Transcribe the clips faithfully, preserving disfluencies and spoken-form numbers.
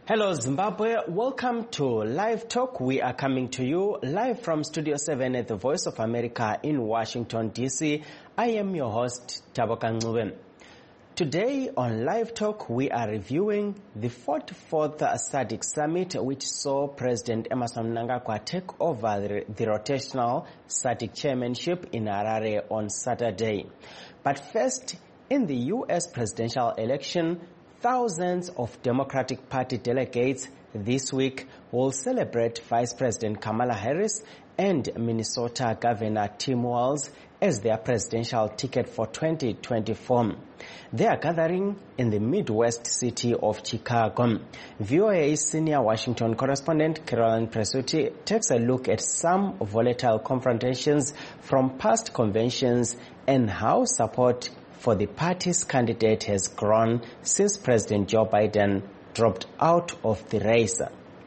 Hello Zimbabwe, welcome to Live Talk. We are coming to you live from Studio seven at the Voice of America in Washington, D C. I am your host, Taboka Ncube. Today on Live Talk, we are reviewing the forty-fourth SADC Summit, which saw President Emmerson Mnangagwa take over the, the rotational SADC chairmanship in Harare on Saturday. But first, in the U S presidential election, thousands of Democratic Party delegates this week will celebrate Vice President Kamala Harris and Minnesota Governor Tim Walz as their presidential ticket for twenty twenty-four. They are gathering in the Midwest city of Chicago. V O A senior Washington correspondent Caroline Presutti takes a look at some volatile confrontations from past conventions and how support for the party's candidate has grown since President Joe Biden dropped out of the race.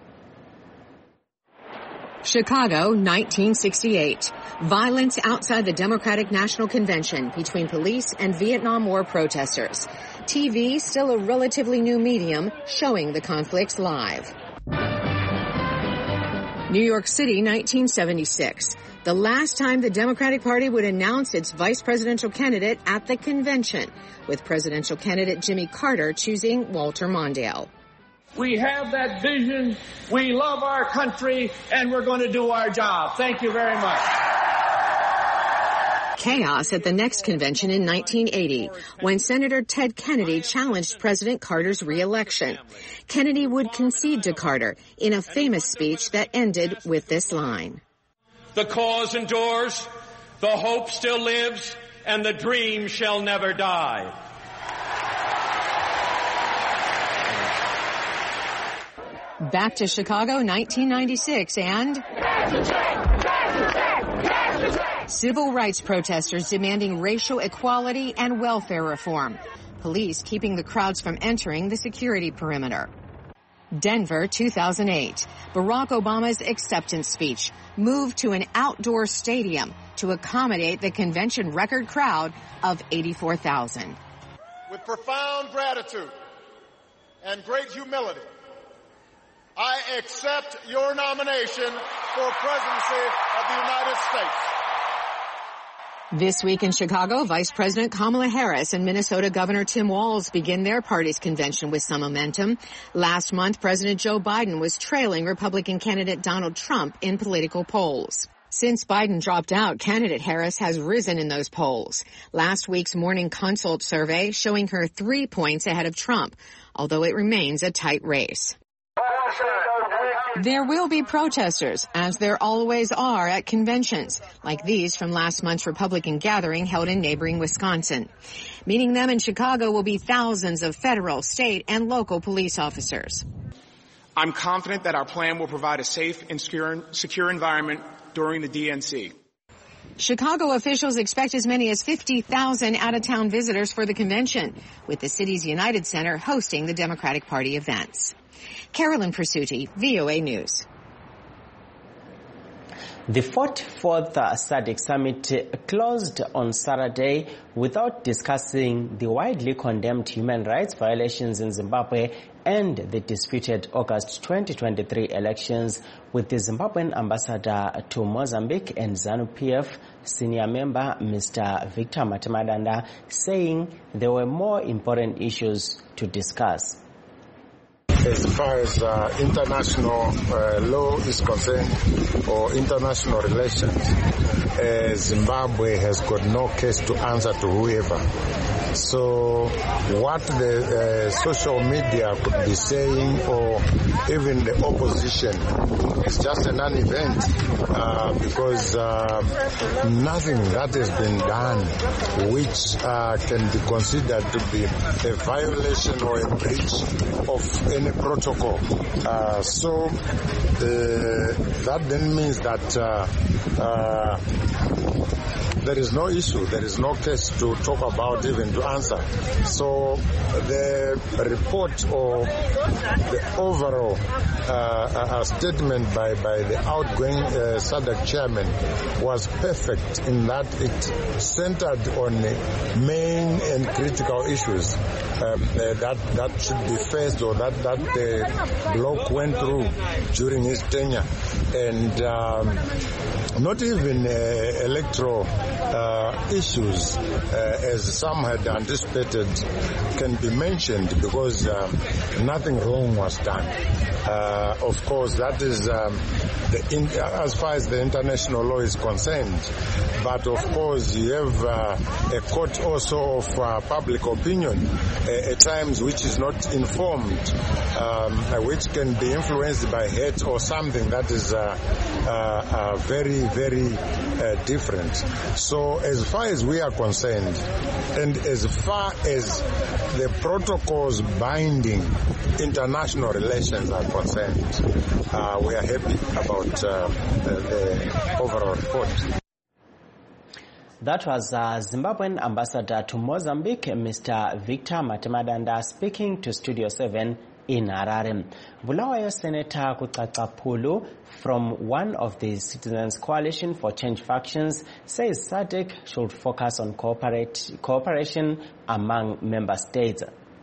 Chicago, nineteen sixty-eight. Violence outside the Democratic National Convention between police and Vietnam War protesters. T V, still a relatively new medium, showing the conflicts live. New York City, nineteen seventy-six. The last time the Democratic Party would announce its vice presidential candidate at the convention, with presidential candidate Jimmy Carter choosing Walter Mondale. We have that vision, we love our country, and we're going to do our job. Thank you very much. Chaos at the next convention in nineteen eighty, when Senator Ted Kennedy challenged President Carter's re-election. Kennedy would concede to Carter in a famous speech that ended with this line. The cause endures, the hope still lives, and the dream shall never die. Back to Chicago, nineteen ninety-six, and civil rights protesters demanding racial equality and welfare reform. Police keeping the crowds from entering the security perimeter. Denver, two thousand eight. Barack Obama's acceptance speech moved to an outdoor stadium to accommodate the convention record crowd of eighty-four thousand. With profound gratitude and great humility, I accept your nomination for presidency of the United States. This week in Chicago, Vice President Kamala Harris and Minnesota Governor Tim Walz begin their party's convention with some momentum. Last month, President Joe Biden was trailing Republican candidate Donald Trump in political polls. Since Biden dropped out, candidate Harris has risen in those polls. Last week's Morning Consult survey showing her three points ahead of Trump, although it remains a tight race. There will be protesters, as there always are at conventions, like these from last month's Republican gathering held in neighboring Wisconsin. Meeting them in Chicago will be thousands of federal, state, and local police officers. I'm confident that our plan will provide a safe and secure, secure environment during the D N C. Chicago officials expect as many as fifty thousand out-of-town visitors for the convention, with the city's United Center hosting the Democratic Party events. Caroline Presutti, V O A News. The forty-fourth SADC Summit closed on Saturday without discussing the widely condemned human rights violations in Zimbabwe and the disputed August twenty twenty-three elections, with the Zimbabwean ambassador to Mozambique and ZANU-P F senior member Mister Victor Matamadanda saying there were more important issues to discuss. As far as uh, international uh, law is concerned, or international relations, uh, Zimbabwe has got no case to answer to whoever. So what the uh, social media could be saying, or even the opposition, is just a non-event uh, because uh, nothing that has been done which uh, can be considered to be a violation or a breach of any protocol. Uh, so uh, that then means that uh, uh, there is no issue, there is no case to talk about, even to answer. So the report or the overall uh, uh, statement by, by the outgoing uh, S A D C chairman was perfect in that it centered on main and critical issues um, uh, that, that should be faced or that, that the bloc went through during his tenure. And um, not even uh, electoral uh, issues, uh, as some had anticipated, can be mentioned because um, nothing wrong was done. Uh, of course, that is um, the in, as far as the international law is concerned. But of course, you have uh, a court also of uh, public opinion uh, at times which is not informed, um, uh, which can be influenced by hate or something that is uh, uh, uh, very, very uh, different. So as far as we are concerned, and as far as the protocols binding international relations are concerned, uh, we are happy about uh, the, the overall report. That was uh, Zimbabwean ambassador to Mozambique, Mister Victor Matemadanda, speaking to Studio seven in Harare. Bulawayo Senator Kutsatsaphulu from one of the Citizens Coalition for Change factions says S A D C should focus on cooperate, cooperation among member states.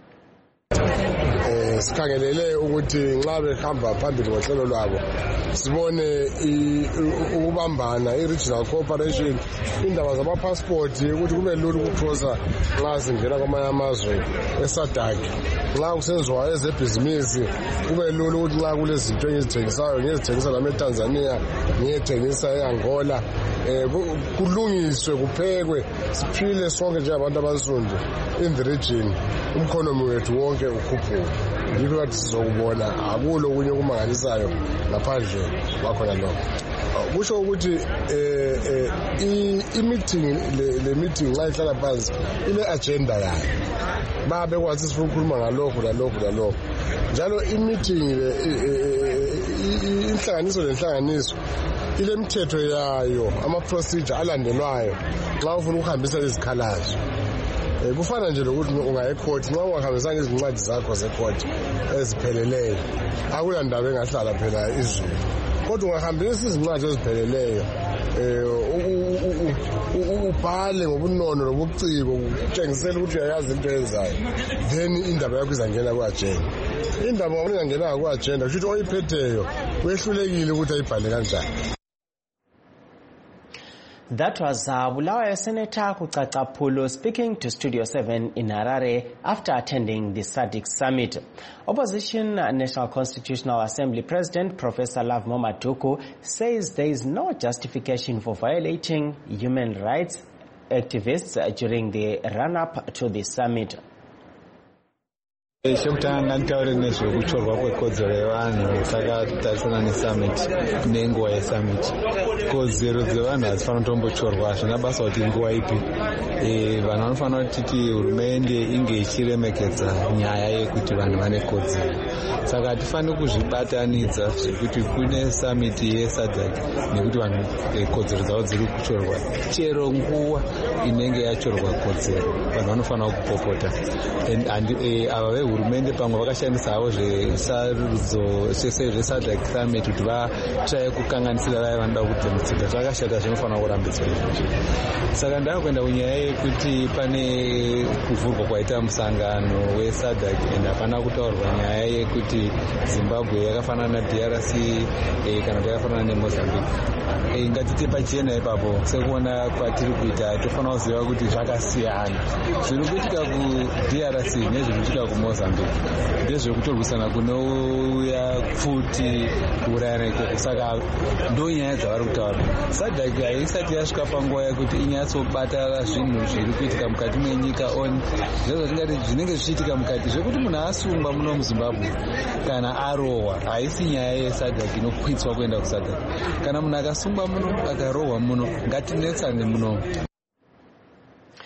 Sikhangelele ukuthi nxa behamba phambili ngohlelo lwabo sibone ukubambana i-regional cooperation, indaba zamapassport ukuthi kube lula ukukhosa nxa singena kwamanye amazwe e-S A D C, nxa kusenziwa ezebhizinisi kube lula ukuthi nxa kulezinto engizithengisayo ngizithengisa lami eTanzania ngiyethengisa e-Angola, kulungiswe kuphekwe siphile sonke njengabantu abansundu in the region, umkhonomi wethu wonke ukhuphuke. Yikho kathi sizokubona akulo okunye okumangalisayo ngaphandle kwakhona lokho. Kusho ukuthi i-meeting le meeting nxa ihlala phansi ile agenda yayo, babekwazi sifuna ukukhuluma ngalokho lalokho lalokho njalo i-meeting inhlanganiso lenhlanganiso ile mithetho yayo, ama-procedure alandelwayo nxa ufuna ukuhambisa izikhalazo. Kufana nje lokuthi ungaya ecourt nxa ungahambisanga izincwadi zakho zecourt ezipheleleyo akula ndaba engahlala phela izulu, kodwa ungahambisa izincwadi ezipheleleyo ubhale ngobunono nobuciko utshengisela ukuthi uyayazi into eyenzayo, then indaba yakho izangena ku-agenda. Indaba ngabona ingangena ku-agenda kusho ukuthi oyiphetheyo wehlulekile ukuthi ayibhale kanjani. That was uh, Bulawayo Senator Kutsatsaphulu speaking to Studio seven in Harare after attending the S A D C summit. Opposition National Constitutional Assembly President Professor Love Momaduku says there is no justification for violating human rights activists during the run-up to the summit. Shekutanga ngitaure nezvekutorwa kwekodzero yevanhu takatarisana nesummit nenguva yesummit. Kodzero dzevanhu hadzifana kutombotorwa, hazvina basa kuti nguva ipi. Vanhu vanofanira kuti hurumende inge ichiremekedza nyaya yekuti vanhu vane kodzero. Saka hatifaniri kuzvibatanidza zvekuti kune summit yeS A D C nekuti vanhu kodzero dzavo dziri kutorwa. Chero nguva inenge yatorwa kodzero vanhu vanofanira kupopota. Ava hurumende pamwe vakashandisawo zvesarudzo zvese zveS A D C summit kuti vatsvaye kukanganisira vaya vanoda kudhemitsika. Zvakashata, zvinofanira kurambidzwa izvozvo. Saka ndaakuenda kunyaya yekuti pane kuvhurwa kwaita musangano weS A D C ende hapana kutaurwa nyaya yekuti Zimbabwe yakafanana na D R C kana kuti yakafanana neMozambique. Ngatite pachena ipapo sekuona kwatiri kuita tofanira kuziva kuti zvakasiyana. Zviri kuitika ku-D R C nezviri kuitika kuMozambique ndezvekutorwisana kunouya futi kuurayana ikoko. Saka ndo nyaya dzavari kutaura. S A D C haisati yasvika panguva yekuti inyatsobata zvinhu zviri kuitika mukati menyika on ndezvatingati zvinenge zvichiitika mukati zvekuti munhu asungwa muno muZimbabwe kana arohwa haisi nyaya yeS A D C inokwitswa kuenda kuS A D C. Kana munhu akasungwa muno akarohwa muno ngatinetsane muno.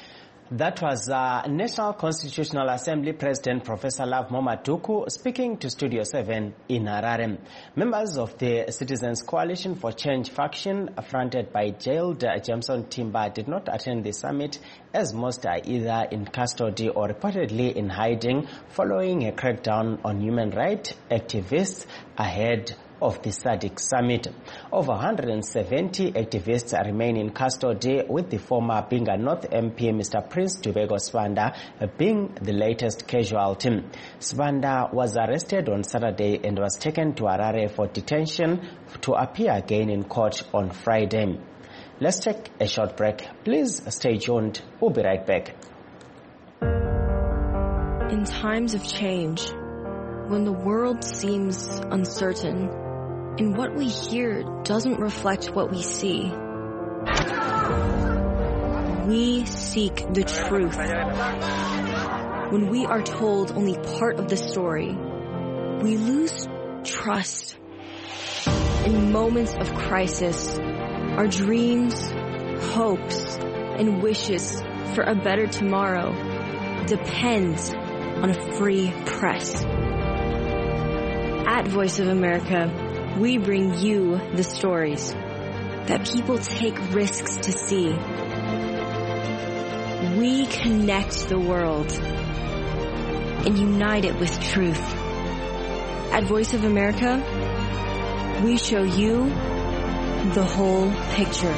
That was uh, National Constitutional Assembly President Professor Love Momatuku speaking to Studio seven in Harare. Members of the Citizens Coalition for Change faction, fronted by jailed uh, Jameson Timber, did not attend the summit, as most are either in custody or reportedly in hiding following a crackdown on human rights activists ahead of the S A D C summit. Over one hundred seventy activists remain in custody, with the former Binga North M P Mister Prince Dubego Sibanda being the latest casualty. Sibanda was arrested on Saturday and was taken to Harare for detention to appear again in court on Friday. Let's take a short break. Please stay tuned. We'll be right back. In times of change, when the world seems uncertain, and what we hear doesn't reflect what we see, we seek the truth. When we are told only part of the story, we lose trust. In moments of crisis, our dreams, hopes, and wishes for a better tomorrow depend on a free press. At Voice of America, we bring you the stories that people take risks to see. We connect the world and unite it with truth. At Voice of America, we show you the whole picture.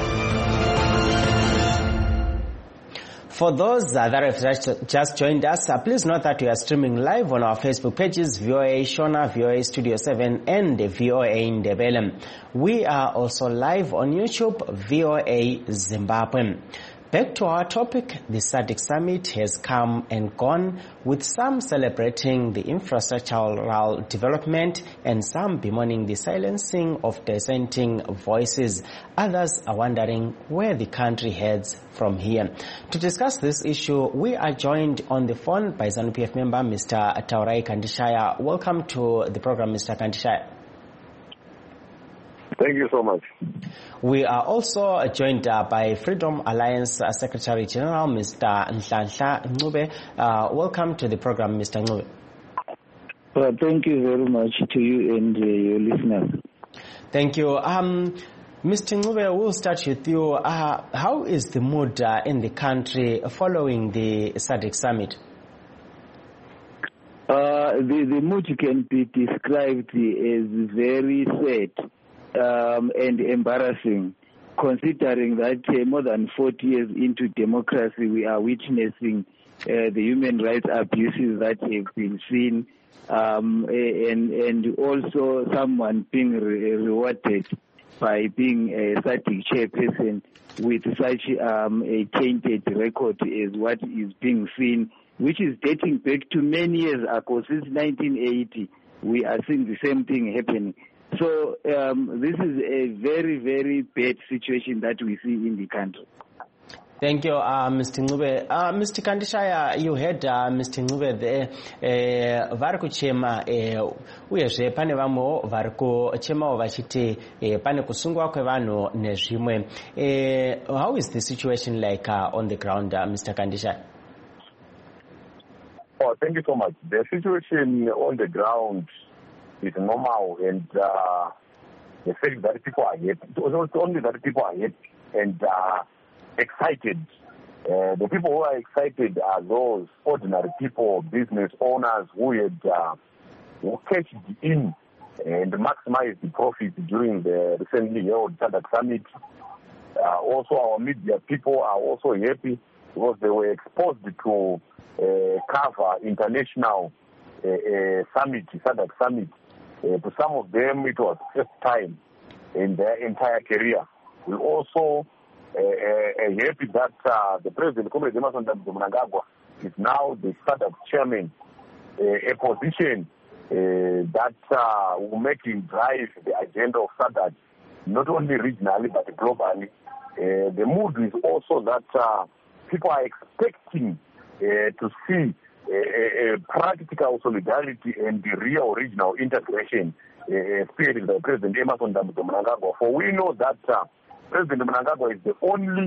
For those uh, that have just joined us, uh, please note that we are streaming live on our Facebook pages, V O A Shona, V O A Studio seven, and V O A Ndebele. We are also live on YouTube, V O A Zimbabwe. Back to our topic, the S A D C summit has come and gone, with some celebrating the infrastructural development and some bemoaning the silencing of dissenting voices. Others are wondering where the country heads from here. To discuss this issue, we are joined on the phone by ZANU P F member Mister Taurai Kandishaya. Welcome to the program, Mister Kandishaya. Thank you so much. We are also joined uh, by Freedom Alliance uh, Secretary General, Mister Nhlanhla Ncube. Uh, welcome to the program, Mister Ncube. Well, thank you very much to you and uh, your listeners. Thank you. Um, Mister Ncube, we'll start with you. Uh, how is the mood uh, in the country following the S A D C summit? Uh, the, the mood can be described as very sad. Um, and embarrassing, considering that uh, more than forty years into democracy, we are witnessing uh, the human rights abuses that have been seen, um, and, and also someone being re- rewarded by being a S A D C chairperson with such um, a tainted record as what is being seen, which is dating back to many years ago. Since nineteen eighty, we are seeing the same thing happening. So um, this is a very, very bad situation that we see in the country. Thank you, uh, Mister Ncube. Uh, Mister Kandishaya, you heard uh, Mister Ncube there. Uh, vari kuchema uyezve pane vamwewo vari kuchemawo vachiti pane kusungwa kwevanhu nezvimwe. How is the situation like uh, on the ground, uh, Mister Kandishaya? Oh, thank you so much. The situation on the ground is normal, and uh, the fact that people are happy, it's only that people are happy and uh, excited. Uh, the people who are excited are those ordinary people, business owners who had uh, who cashed in and maximized the profit during the recently held S A D C summit. Uh, also, our media people are also happy because they were exposed to uh, cover international uh, uh, summit, S A D C summit. Uh, to some of them, it was first time in their entire career. We also uh, uh, happy that uh, the President, Comrade Emmerson Mnangagwa, is now the S A D C chairman, uh, a position uh, that uh, will make him drive the agenda of S A D C, not only regionally but globally. Uh, the mood is also that uh, people are expecting uh, to see a, a practical solidarity and the real regional integration uh, spearheaded by President Emmerson Mnangagwa. For we know that uh, President Mnangagwa is the only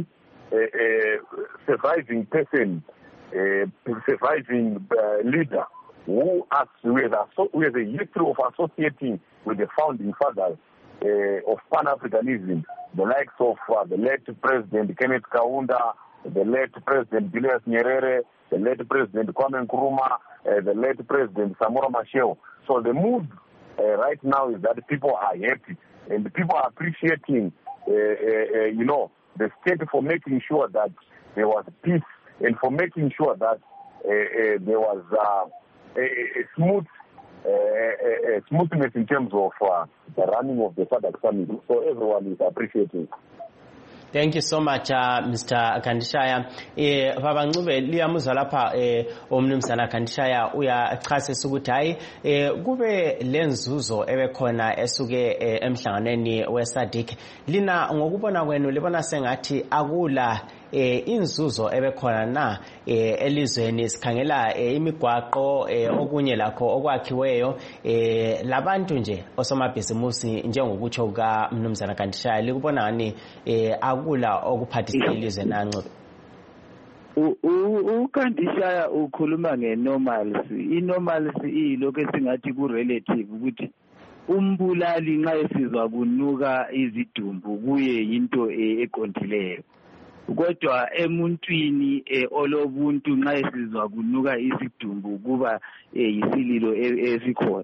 uh, surviving person, uh, surviving uh, leader who has, who, has a, who has a history of associating with the founding fathers uh, of Pan-Africanism, the likes of uh, the late President Kenneth Kaunda, the late President Julius Nyerere, the late President Kwame Nkrumah, uh, the late President Samora Machel. So the mood uh, right now is that people are happy and people are appreciating, uh, uh, uh, you know, the state for making sure that there was peace and for making sure that uh, uh, there was uh, a, a smooth uh, a, a smoothness in terms of uh, the running of the SADC summit. So everyone is appreciating. Thank you so much, uh, Mister Kandishaya. Eh, Baba Ncube liyamuzwa lapha eh umnumzana Kandishaya uyachasisa ukuthi hayi eh kube lenzuzo ebekhona esuke eh, emhlanganweni weSADC. Lina ngokubona kwenu libona sengathi akula eh inzuzo ebekhona na eh elizweni sikhangela eh, imigwaqo eh, okunye lakho okwakhiweyo eh labantu nje osomabhizimusi njengokutsho ka mnumzana Kandishaya likubona ngani eh akula okuphathisa ilizwe naNcube. uKandishaya ukhuluma ngenormalcy. Inormalcy ilokho esingathi ku relative ukuthi umbulali nxa esizwa kunuka izidumbu kuye into eqondileyo. Kodwa emuntwini olobuntu nxa esizwa kunuka isidumbu kuba yisililo esikhona.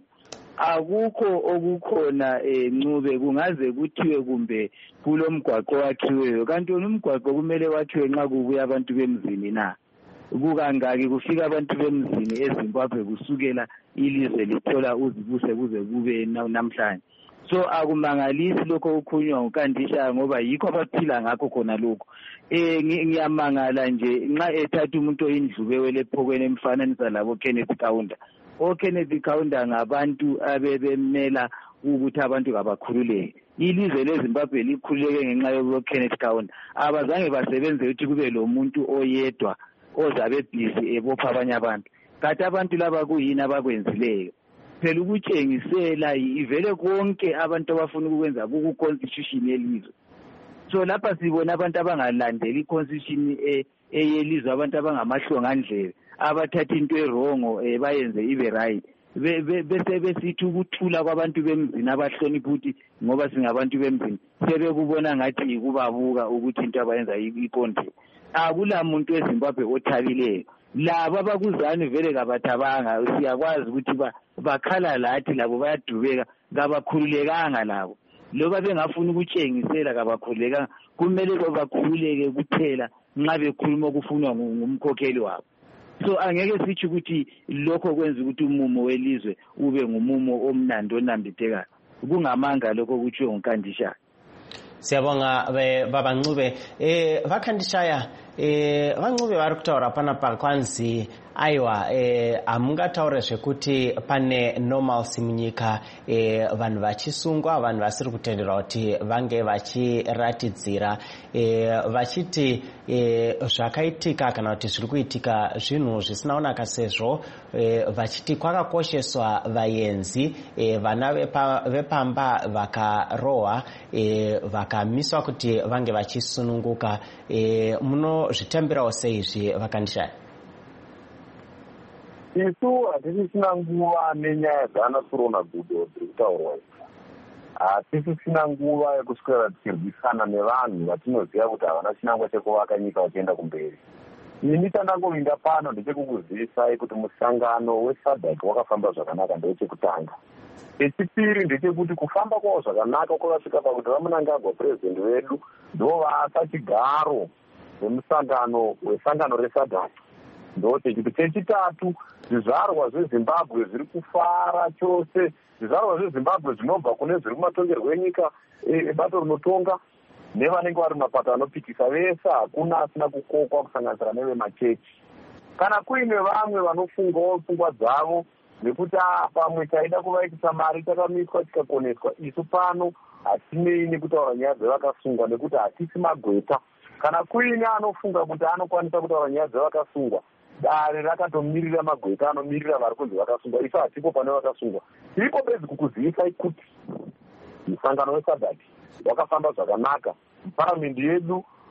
Akukho okukhona Ncube kungaze kuthiwe kumbe kulomgwaqo wakhiweyo kanti umgwaqo kumele wakhiwe nxa kubuya abantu bemzini na. Kukangaki kufika abantu bemzini eZimbabwe kusukela ilizwe lithola uzibuse kuze kube namhlanje. So akumangalisi lokho ukhunywa uKandishaya ngoba yikho abaphila ngakho khona lokho. Eh ngiyamangala nje nxa ethatha umuntu oyindlube lephokweni emfananisa labo Kenneth Kaunda. O Kenneth Kaunda ngabantu abebemela ukuthi abantu kabakhululeke. Ilizwe leZimbabwe likhululeke ngenxa yoku Kenneth Kaunda. Abazange basebenze ukuthi kube lo muntu oyedwa ozabe busy ebopha abanye abantu. Kanti abantu laba kuyini abakwenzileyo? Phela ukutshengisela ivele konke abantu abafuna ukwenza ku constitution yelizwe. So lapha sibona abantu abangalandeli iconstitution eyelizwe abantu abangamahlonga ndlebe abathatha into erongo bayenze ibe right. Bese besithi ukuthula kwabantu bemzini abahlonipha ukuthi ngoba singabantu bemzini sebekubona ngathi kubabuka ukuthi into abayenza iqonde. Akula muntu eZimbabwe othabileyo. Laba abakuzani vele kabathabanga siyakwazi ukuthi bakhala lathi labo bayadubeka kabakhululekanga labo. Loba bengafuna ukutshengisela kabakhululeka kumele bakhululeke kuphela nxa bekhuluma okufunwa ngumkhokheli wabo. So angeke sithi ukuthi lokho kwenza ukuthi umumo welizwe ube ngumumo omnandi onambithekayo. Kungamanga lokho kutshiwo uKandishaya. Siyabonga Baba Ncube. Eh vaKandishaya eh vaNcube vari kutaura panapa kwanzi aiwa eh amungataure zvekuti pane normalcy munyika eh vanhu vachisungwa vanhu vasiri kutenderwa kuti vange vachiratidzira eh vachiti eh zvakaitika kana kuti zviri kuitika zvinhu zvisina kunaka sezvo eh vachiti kwakakosheswa vaenzi eh vana vepamba vakarohwa eh vakamiswa kuti vange vachisununguka eh muno zvitambirawo seizvi vaKandishaya. Isu hatisisina nguva nenyaya dzaanasurona gudo dziri kutaurwa idzi. Hatisisina nguva yekuswera tichirwisana nevanhu vatinoziva kuti havana chinangwa chekuvaka nyika vachienda kumberi. Ini chandangovinda pano ndechekukuzivisai kuti musangano weSADC wakafamba zvakanaka ndechekutanga. Chechipiri ndechekuti kufamba kwawo zvakanaka kwakasvika pakuti vamunangagwa purezidendi wedu ndovasa chigaro wemusangano wesangano reSADC. Ndochekuti chechitatu zvizvarwa zveZimbabwe zviri kufara chose. Zvizvarwa zveZimbabwe zvinobva kune zviri kumatongerwo enyika ebato rinotonga nevanenge vari mapato anopikisa vese hakuna asina kukokwa kusanganisira nevemachechi. Kana kuine vamwe vanofungawo pfungwa dzavo nekuti pamwe taida kuvaitisa mari takamiswa tikakoneswa, isu pano hatinei nekutaura nyaya dzevakasungwa nekuti hatisi magweta. Kana kuine anofunga kuti anokwanisa kutaura nyaya dzevakasungwa, dare rakatomirira magweta anomirira vari kunzi vakasungwa. Isu hatipo pane vakasungwa. Tiripo bedzi kukuzivisai kuti musangano weSADC wakafamba zvakanaka. Paramendi yedu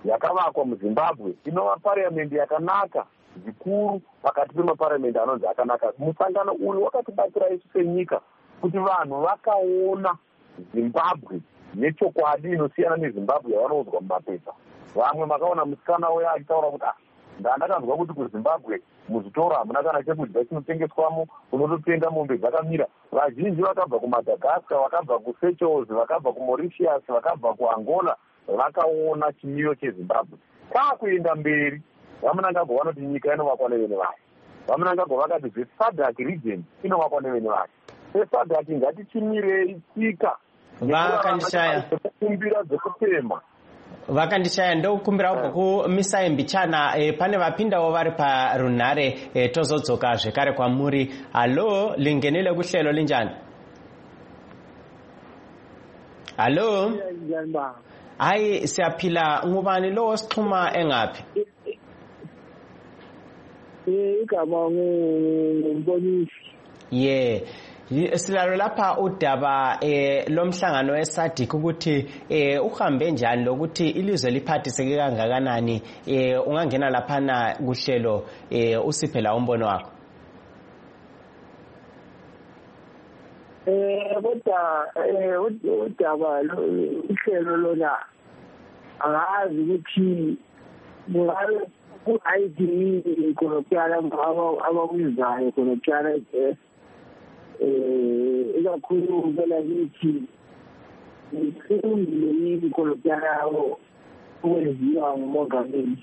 yakavakwa muZimbabwe inova parliamendi yakanaka zvikuru pakati pemaparliamendi anonzi akanaka. Musangano uyu wakatibatsira isu senyika kuti vanhu vakaona Zimbabwe nechokwadi inosiyana neZimbabwe yavanoudzwa mumapepa. Vamwe makaona musikana uya achitaura kuti ah ndandakazwa kuti kuZimbabwe muzvitoro hamuna kana chekudya chinotengeswamo, unototenga mombe dzakamira. Vazhinji vakabva kuMadagascar, vakabva kuSeychelles, vakabva kuMauritius, vakabva kuAngola, vakaona chimiro cheZimbabwe. Kwakuenda mberi vamunangagwa vanoti nyika inovakwa nevene vayo. Vamunangagwa vakati zveSADC region inovakwa nevene vayo. SADC ngatichimirei tsika vakandishaya kumbira dzekupema vakandishaya ndokukumbira kubva kumisai mbichana. E, pane vapindawo vari parunhare. E, tozodzoka zvekare kwamuri. Halo, lingenile kuhlelo linjani? Halo, hayi siyaphila. Ngubani lo osixhuma engaphi? igama ngumbonisi. Yeah, silalo lapha udaba eh lomhlangano weSADC ukuthi eh uhambe njani lokuthi ilizwe liphathiseke kangakanani. Eh ungangena lapha na kuhlelo eh usiphe la umbono wakho. Eh kodwa eh udaba uhlelo lona angazi ukuthi ngabe ku-I D kolokuyala abakuzayo kolokuyala eh ikakhulu phela kithi isilungile yini kolokuyala abo ukwenziwa ngumongameli.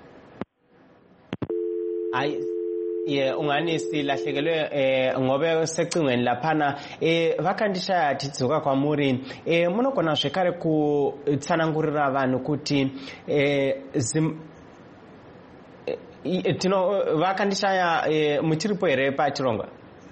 Hayi ye ungani silahlekelwe eh ngobe secingweni laphana eh vakandishaya tidzoka kwamuri. Eh munogona zvekare kutsanangurira vanhu kuti eh zim tino vakandishaya e, muchiripo here pachirongwa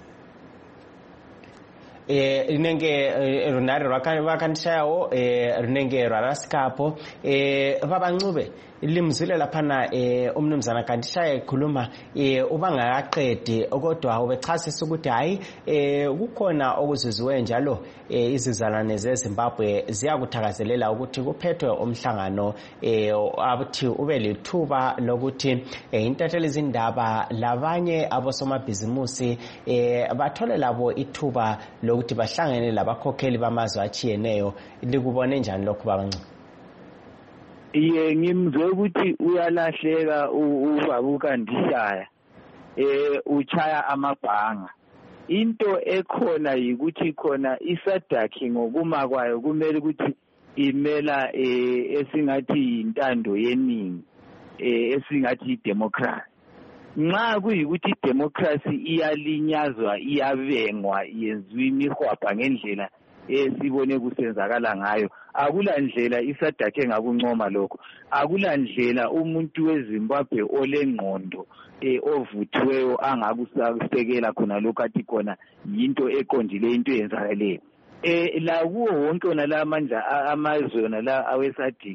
e, rinenge e, runhare vakandishayawo e, rinenge rwarasikapo e, vavanxube limzwile laphana e, umnumzana kandishaya ekhuluma e, ubangakaqedi kodwa ubechasisa ukuthi hayi e, kukhona okuzuzwe njalo e, izizalwane zeZimbabwe ziyakuthakazelela ukuthi kuphethwe umhlangano e, abuthi ube lithuba lokuthi e, intatheli izindaba labanye abosomabhizimusi e, bathole labo ithuba lokuthi bahlangene labakhokheli bamazwe achiyeneyo. Likubone njani lokho babanxube? Iye ngimzwe ukuthi uyalahleka ubaba uKandishaya eh uchaya amabhanga. Into ekhona yikuthi khona iSADC ngokuma kwayo kumele ukuthi imela eh esingathi intando yeningi eh esingathi idemocracy. Nxa kuyikuthi democracy iyalinyazwa iyabengwa yenziwa imihwabha ngendlela esibone kusenzakala ngayo, akulandlela iSADC engakuncoma lokho. Akulandlela umuntu weZimbabwe olengqondo eh ovuthiweyo angakusekela khona lokho athi khona yinto eqondile into eyenzakaleyo. Eh la kuwo wonke ona la amandla amazwe ona la aweSADC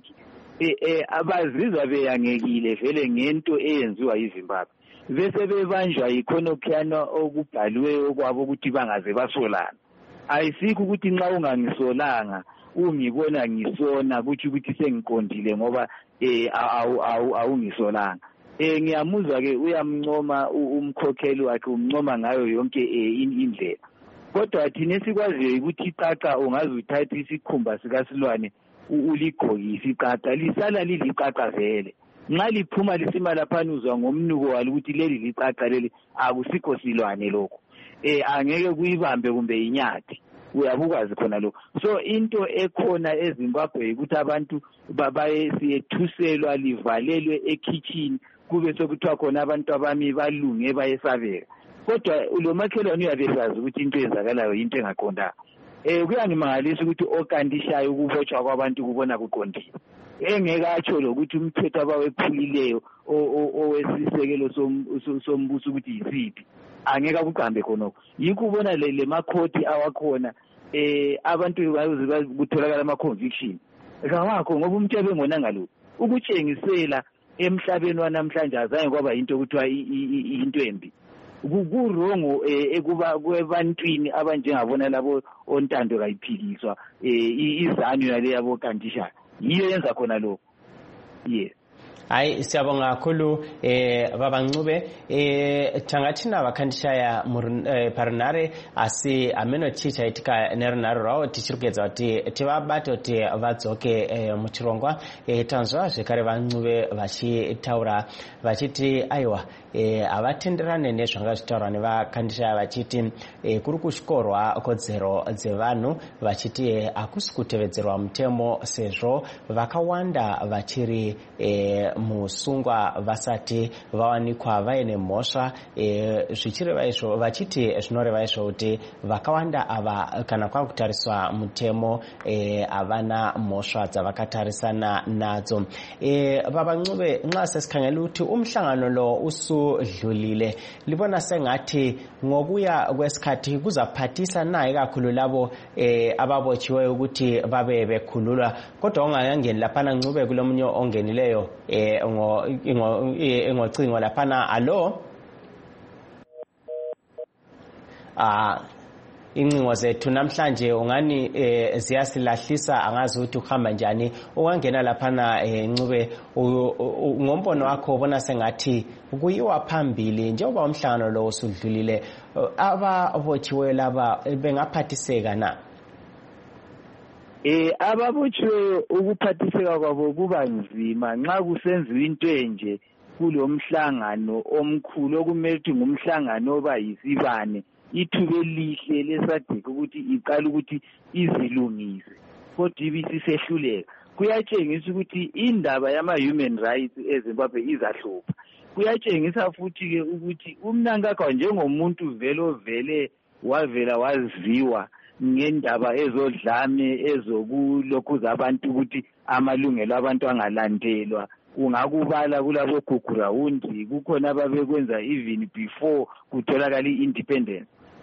eh abazizwa beyangekile vele ngento eyenziwa yiZimbabwe. Bese bebanjwa ikhonokhyana okubhaliwe okwabo ukuthi bangaze basolana. Ayisikho ukuthi nxa ungangisolanga ungibona ngisona ukuthi ukuthi sengiqondile ngoba eh awungisolanga. Eh ngiyamuzwa ke uyamncoma umkhokheli wakhe umncoma ngayo yonke indlela. Kodwa thina sikwaziyo ukuthi iqaqa ungaze uthathe isikhumba sikasilwane uligqokise iqaqa lisala liliqaqa vele. Nxa liphuma lisima lapha uzwa ngomnuko walo ukuthi leli liqaqa leli akusikho silwane lokho. Eh angeke kuyibambe kumbe inyathi uyabukwazi khona lokho. So into ekhona eZimbabwe ukuthi abantu babaye siyethuselwa livalelwe ekitchen kube sokuthiwa khona abantu abami balunge bayesabeka. Kodwa lo makhelwane uyabesazi ukuthi into ezakalayo into engaqondanga. Eh kuyangimangalisa ukuthi okandishayo ukubotshwa kwabantu kubona kuqondile. Engeke atsho lokuthi umthetho abawephulileyo owesisekelo sombuso ukuthi yisiphi angeke akuqambe khonokho. Yikho ubona le makhoti awakhona eh abantu bazikutholakala ama conviction ngawakho ngoba umuntu ebengona ngalo ukutshengisela emhlabeni wanamhlanje azange kwaba into ukuthiwa into embi. Kurongo ekuba kwebantwini abanjengabona labo ontando kayiphiliswa izanyo yale yabo Kandishaya yiyo yenza khona lokho. yes. Hayi siyabonga kakhulu eh baba Ncube eh tangathina vakandishaya eh, parinare asi ameno chicha itika nerinaro rawo tichirugedza kuti tivabate kuti vadzoke eh, muchirongwa eh, tanzwa zvekare vaNcube vachitaura vachiti aiwa eh, avatenderane nezvanga zvitaurwa nevakandishaya vachiti eh, kuri kushikorwa kodzero dzevanhu vachiti eh, hakusi kutevedzerwa mutemo sezvo vakawanda vachiri eh, musungwa vasati vawanikwa vaine mhosva e, zvichireva izvo vachiti zvinoreva izvo kuti vakawanda ava kana kwakutariswa mutemo e, havana mhosva dzavakatarisana nadzo. e, baba Ncube nxa sesikhangela ukuthi umhlangano lo usudlulile libona sengathi ngokuya kwesikhathi kuzaphathisa na ikakhulu labo e, ababotshiweyo ukuthi babe bekhululwa kodwa ungangeni laphana Ncube kulomunye ongenileyo e, ngo ngo ngocingo laphana. Allo ah incingo zethu namhlanje ungani eh, ziyasilahlisa angazi ukuthi ukuhamba njani ungangena laphana eh, Ncube ngombono wakho ubona sengathi kuyiwa phambili njengoba umhlangano lo usudlulile ababotshiweyo laba bengaphathiseka na? Eh ababotshiweyo ukuphathiseka kwabo kuba nzima nxa kusenziwa into enje kulomhlangano omkhulu okumele ukuthi ngumhlangano oba yisibane ithuba elihle lesadika ukuthi iqala ukuthi izilungise kodwa ibisisehluleka kuyatshengisa ukuthi indaba yama-human rights eZimbabwe izahlupha. Kuyatshengisa futhi ke ukuthi uMnangagwa njengomuntu vele ovele wavela waziwa ngendaba ezodlame ezokulokhuza abantu ukuthi amalungelo abantu angalandelwa ungakubala kulabo gugurawundi kukhona ababekwenza even before kutholakala i-independence.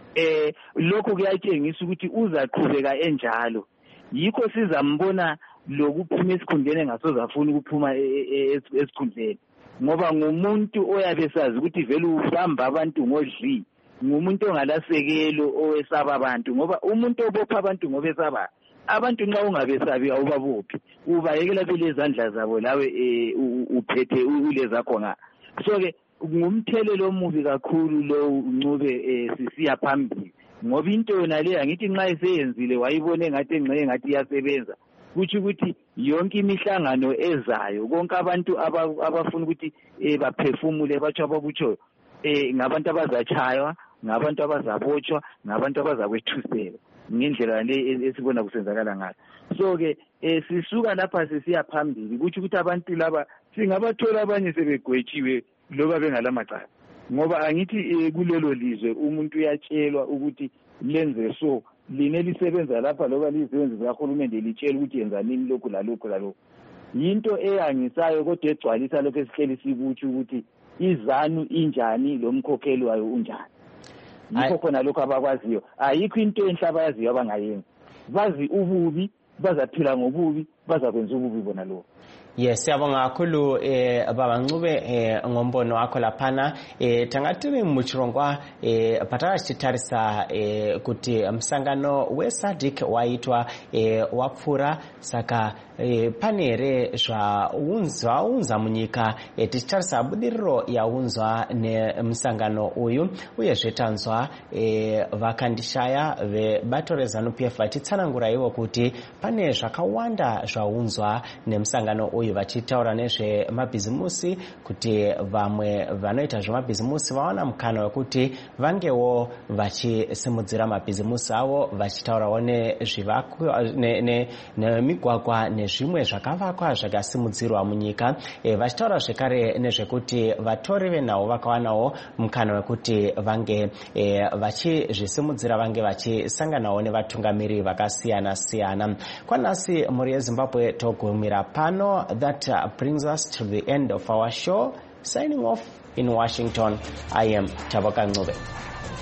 Eh lokho kuyatshengisa ukuthi uzaqhubeka enjalo yikho sizambona lokuphuma esikhundleni engasoze afuna ukuphuma esikhundleni ngoba ngumuntu oyabe sazi ukuthi vele ubamba abantu ngodli ngumuntu ongalasekelo owesaba abantu ngoba umuntu obopha abantu ngoba esaba abantu nxa ungabesabi awubabophi ubayekela belezandla zabo lawe uphethe ulezakho nga. So ke ngumthelelo omubi kakhulu lo Ncube sisiya phambili ngoba into yona le angithi nxa iseyenzile wayibone ngathi engxe ngathi iyasebenza kuthi ukuthi yonke imihlangano ezayo konke abantu abafuna ukuthi baphefumule batsho abakutsho eh ngabantu abazachaywa ngabantu abazabotshwa ngabantu abazakwethusela ngendlela le esibona kusenzakala ngayo. So ke sisuka lapha sisiya phambili kuthi ukuthi abantu laba singabathola abanye sebegwetshiwe loba bengalamacala ngoba angithi kulelo lizwe umuntu uyatshelwa ukuthi lenze so line lisebenza lapha loba lisebenza kahulumende litshela ukuthi yenza nini lokhu lalokhu lalokhu yinto eyangisayo kodwa egcwalisa lokho esihleli sikuthi ukuthi izanu injani lo mkhokheli wayo unjani. Yikho khona lokho abakwaziyo ayikho into enhle abayaziyo abangayenza bazi ububi bazaphila ngobubi bazakwenza ububi bona lo. Yes siyabonga kakhulu eh baba Ncube eh ngombono wakho laphana eh tangatini muchirongwa eh patachitharisa eh kuti msangano weSADC waitwa eh wapfura saka eh panere zva unzwa unza munyika eh tichitharisa budiriro ya unzwa ne msangano uyu uye zvetanzwa eh vakandishaya vebato reZANU P F vatitsanangura ivo kuti pane zvakawanda zvaunzwa nemsangano uyu vachitaura nezvemabhizimusi kuti vamwe vanoita zvemabhizimusi vawana mukana wekuti vangewo vachisimudzira mabhizimusi avo vachitaurawo nezvivakwa nemigwagwa nezvimwe zvakavakwa zvakasimudzirwa munyika e, vachitaura zvekare nezvekuti vatori venhau vakawanawo mukana wekuti vange e, vachizvisimudzira vange vachisanganawo nevatungamiri vakasiyana siyana. Kwanasi muri yeZimbabwe togumira pano. That uh, brings us to the end of our show. Signing off in Washington, I am Taboka Ncube.